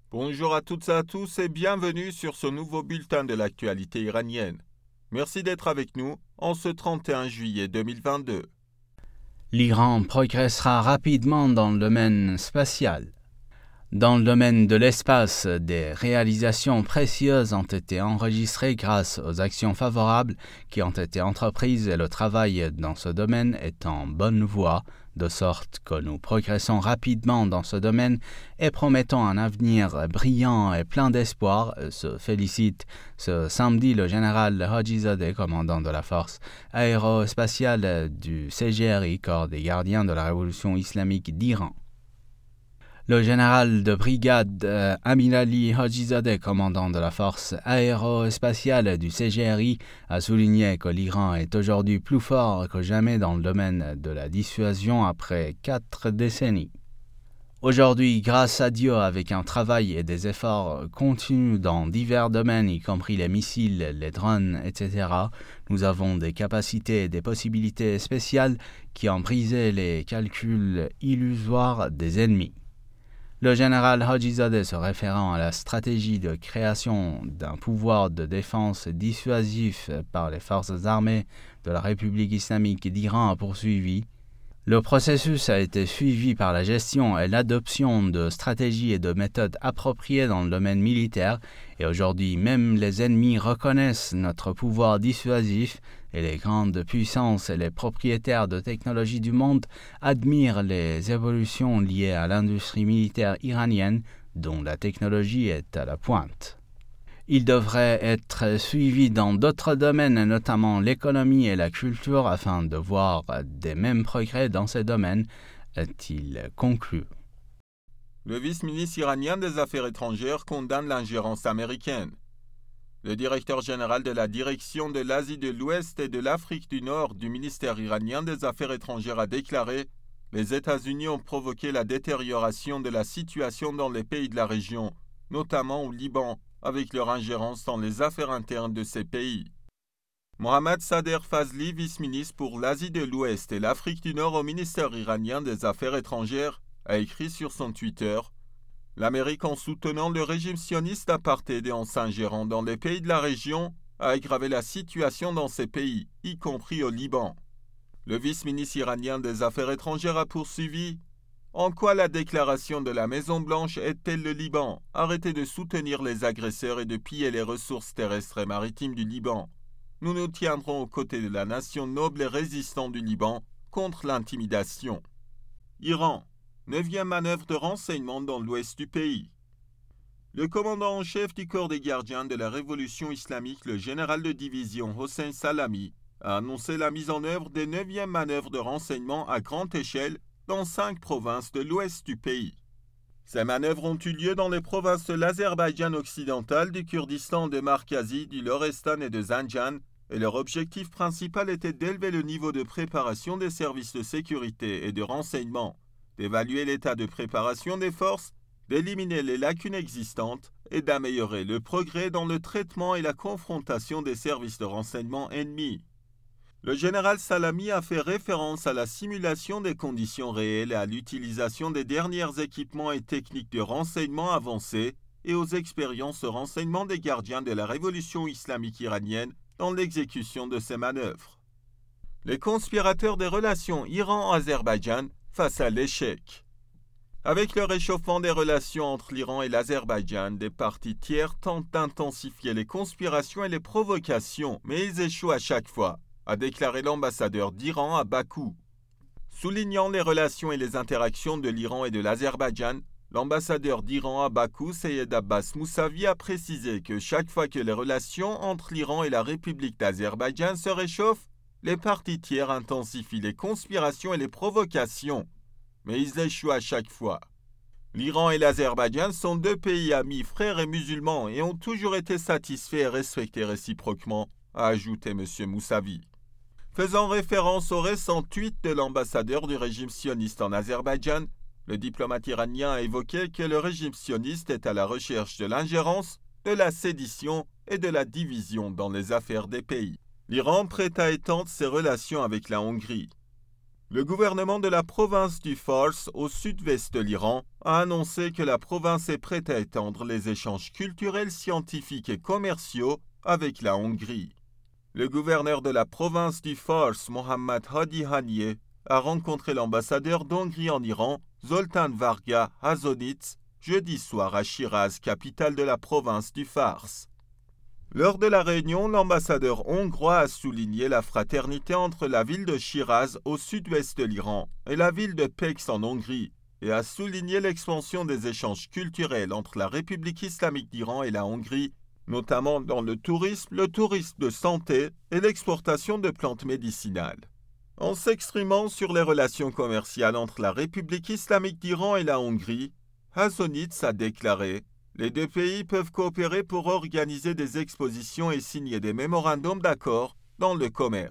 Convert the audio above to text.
Bonjour à toutes et à tous et bienvenue sur ce nouveau bulletin de l'actualité iranienne. Merci d'être avec nous en ce 31 juillet 2022. L'Iran progressera rapidement dans le domaine spatial. Dans le domaine de l'espace, des réalisations précieuses ont été enregistrées grâce aux actions favorables qui ont été entreprises et le travail dans ce domaine est en bonne voie, de sorte que nous progressons rapidement dans ce domaine et promettons un avenir brillant et plein d'espoir, se félicite ce samedi le général Hajizadeh, commandant de la force aérospatiale du CGRI, Corps des gardiens de la Révolution islamique d'Iran. Le général de brigade Amin Ali Hajizadeh, commandant de la force aérospatiale du CGRI, a souligné que l'Iran est aujourd'hui plus fort que jamais dans le domaine de la dissuasion après 4 décennies. Aujourd'hui, grâce à Dieu, avec un travail et des efforts continus dans divers domaines, y compris les missiles, les drones, etc., nous avons des capacités et des possibilités spéciales qui ont brisé les calculs illusoires des ennemis. Le général Hajizadeh, se référant à la stratégie de création d'un pouvoir de défense dissuasif par les forces armées de la République islamique d'Iran, a poursuivi. Le processus a été suivi par la gestion et l'adoption de stratégies et de méthodes appropriées dans le domaine militaire, et aujourd'hui même les ennemis reconnaissent notre pouvoir dissuasif et les grandes puissances et les propriétaires de technologies du monde admirent les évolutions liées à l'industrie militaire iranienne dont la technologie est à la pointe. Il devrait être suivi dans d'autres domaines, notamment l'économie et la culture, afin de voir des mêmes progrès dans ces domaines, a-t-il conclu. Le vice-ministre iranien des Affaires étrangères condamne l'ingérence américaine. Le directeur général de la direction de l'Asie de l'Ouest et de l'Afrique du Nord du ministère iranien des Affaires étrangères a déclaré « Les États-Unis ont provoqué la détérioration de la situation dans les pays de la région, notamment au Liban, avec leur ingérence dans les affaires internes de ces pays. » Mohammad Sader Fazli, vice-ministre pour l'Asie de l'Ouest et l'Afrique du Nord au ministère iranien des Affaires étrangères, a écrit sur son Twitter « L'Amérique, en soutenant le régime sioniste d'apartheid et en s'ingérant dans les pays de la région, a aggravé la situation dans ces pays, y compris au Liban. » Le vice-ministre iranien des Affaires étrangères a poursuivi « En quoi la déclaration de la Maison-Blanche aide-t-elle le Liban? Arrêtez de soutenir les agresseurs et de piller les ressources terrestres et maritimes du Liban. Nous nous tiendrons aux côtés de la nation noble et résistante du Liban contre l'intimidation. » Iran, 9e manœuvre de renseignement dans l'ouest du pays. Le commandant en chef du corps des gardiens de la Révolution islamique, le général de division Hossein Salami, a annoncé la mise en œuvre des 9e manœuvres de renseignement à grande échelle dans 5 provinces de l'ouest du pays. Ces manœuvres ont eu lieu dans les provinces de l'Azerbaïdjan occidental, du Kurdistan, de Markazi, du Lorestan et de Zanjan, et leur objectif principal était d'élever le niveau de préparation des services de sécurité et de renseignement, d'évaluer l'état de préparation des forces, d'éliminer les lacunes existantes et d'améliorer le progrès dans le traitement et la confrontation des services de renseignement ennemis. Le général Salami a fait référence à la simulation des conditions réelles et à l'utilisation des derniers équipements et techniques de renseignement avancés et aux expériences de renseignement des gardiens de la révolution islamique iranienne dans l'exécution de ces manœuvres. Les conspirateurs des relations Iran-Azerbaïdjan face à l'échec. Avec le réchauffement des relations entre l'Iran et l'Azerbaïdjan, des parties tiers tentent d'intensifier les conspirations et les provocations, mais ils échouent à chaque fois, a déclaré l'ambassadeur d'Iran à Bakou. Soulignant les relations et les interactions de l'Iran et de l'Azerbaïdjan, l'ambassadeur d'Iran à Bakou, Seyed Abbas Moussavi, a précisé que chaque fois que les relations entre l'Iran et la République d'Azerbaïdjan se réchauffent, les parties tiers intensifient les conspirations et les provocations, mais ils échouent à chaque fois. L'Iran et l'Azerbaïdjan sont 2 pays amis, frères et musulmans et ont toujours été satisfaits et respectés réciproquement, a ajouté M. Moussavi. Faisant référence au récent tweet de l'ambassadeur du régime sioniste en Azerbaïdjan, le diplomate iranien a évoqué que le régime sioniste est à la recherche de l'ingérence, de la sédition et de la division dans les affaires des pays. L'Iran prête à étendre ses relations avec la Hongrie. Le gouvernement de la province du Fars, au sud-ouest de l'Iran, a annoncé que la province est prête à étendre les échanges culturels, scientifiques et commerciaux avec la Hongrie. Le gouverneur de la province du Fars, Mohammad Hadi Haniye, a rencontré l'ambassadeur d'Hongrie en Iran, Zoltán Varga Hazonits, jeudi soir à Shiraz, capitale de la province du Fars. Lors de la réunion, l'ambassadeur hongrois a souligné la fraternité entre la ville de Shiraz au sud-ouest de l'Iran et la ville de Pécs en Hongrie et a souligné l'expansion des échanges culturels entre la République islamique d'Iran et la Hongrie, notamment dans le tourisme de santé et l'exportation de plantes médicinales. En s'exprimant sur les relations commerciales entre la République islamique d'Iran et la Hongrie, Hazonits a déclaré « Les deux pays peuvent coopérer pour organiser des expositions et signer des mémorandums d'accord dans le commerce. »